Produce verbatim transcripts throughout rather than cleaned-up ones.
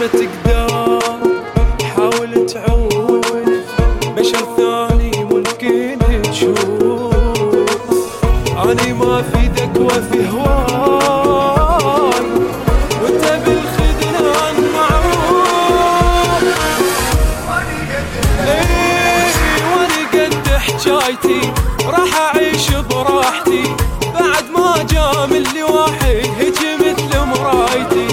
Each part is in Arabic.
ما تقدر حاول تعود بشر ثاني ممكن تشوف. أني ما في دكوة في هواي وانت بالخذلان معروف. ايه واني قد حجايتي راح اعيش براحتي بعد ما جام اللي واحد هجي مثل مرايتي.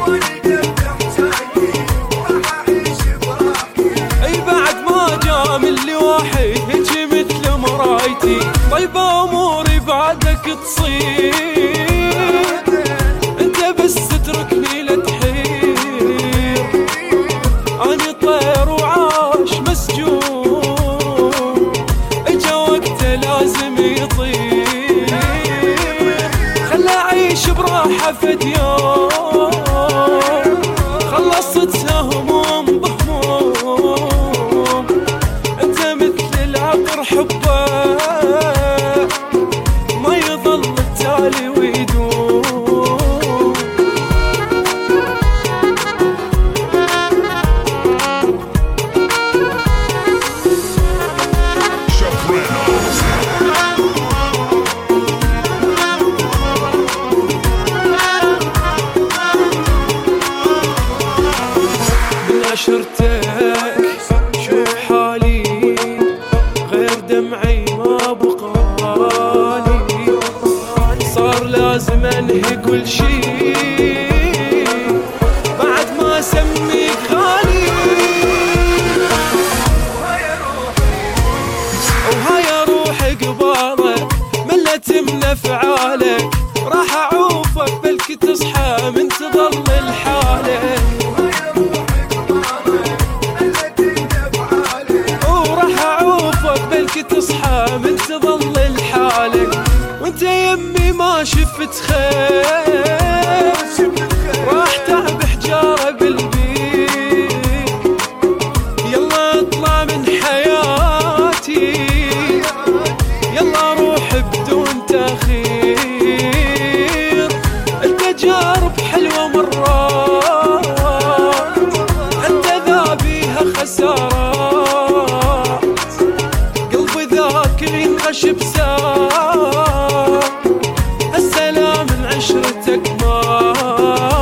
اي بعد ما جام اللي واحد هجي مثل مرايتي. طيب اموري بعدك تصير انت بس تتركني لتحير. اني طير وعاش مسجون اجا وقته لازم يطير. خلى اعيش براحة فد يوم خلصت هموم بهموم. انت مثل العطر حبه ما يظل التالي ويدوم. من عشرتك شوف حالي غير دمعي ما بقالي. صار لازم انهي كل شي بعد ما اسميك غالي. وهاي روحي قبالك ملت من افعالك. راح اعوفك بلكي تصحى من تظل الحالك. بلكي تصحى من تظل لحالك. وانت يمي ما شفت خير راح تعب حجارة بالبيت. يلا اطلع من حياتي يلا روح بدون تأخير. التجارب حلوة مرات انت ذا بيها خسارات. ينغش بسار السلام من عشرتك ما